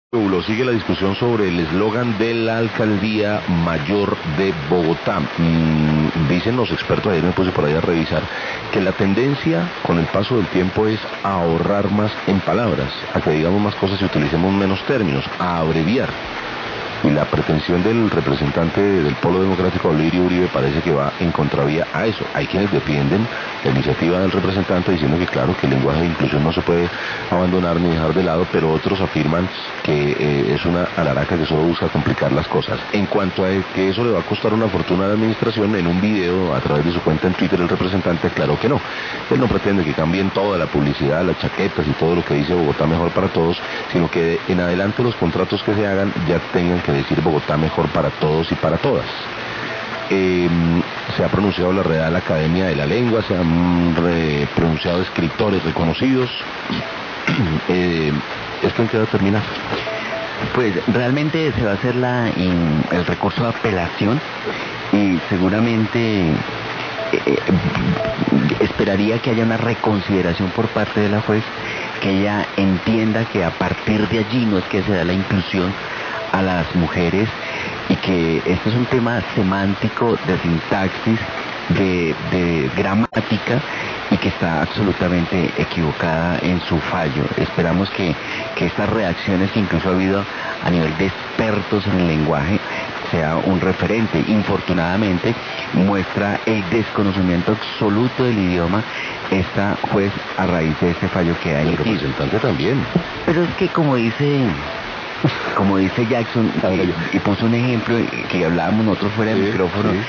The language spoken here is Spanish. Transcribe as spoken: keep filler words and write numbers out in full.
Lo sigue la discusión sobre el eslogan de la Alcaldía Mayor de Bogotá. Mm, dicen los expertos, ayer me puse por ahí a revisar, que la tendencia con el paso del tiempo es a ahorrar más en palabras, a que digamos más cosas y utilicemos menos términos, a abreviar. Y la pretensión del representante del Polo Democrático, Lirio Uribe, parece que va en contravía a eso. Hay quienes defienden la iniciativa del representante diciendo que claro, que el lenguaje de inclusión no se puede abandonar ni dejar de lado, pero otros afirman que eh, es una alaraca que solo busca complicar las cosas. En cuanto a que eso le va a costar una fortuna a la administración, en un video a través de su cuenta en Twitter el representante aclaró que no. Él no pretende que cambien toda la publicidad, las chaquetas y todo lo que dice Bogotá Mejor para Todos, sino que en adelante los contratos que se hagan ya tengan que decir Bogotá Mejor para Todos y para Todas. Eh, se ha pronunciado la Real Academia de la Lengua, se han re pronunciado escritores reconocidos. eh, ¿Esto en qué va a terminar? Pues realmente se va a hacer la, in, el recurso de apelación y seguramente eh, esperaría que haya una reconsideración por parte de la juez, que ella entienda que a partir de allí no es que se da la inclusión a las mujeres y que este es un tema semántico, de sintaxis, de, de gramática, y que está absolutamente equivocada en su fallo. Esperamos que, que estas reacciones que incluso ha habido a nivel de expertos en el lenguaje sea un referente. Infortunadamente muestra el desconocimiento absoluto del idioma esta juez a raíz de este fallo que ha emitido. El representante también. Pero es que como dice... Como dice Jackson, y, y puso un ejemplo que hablábamos nosotros fuera del sí, micrófono, sí.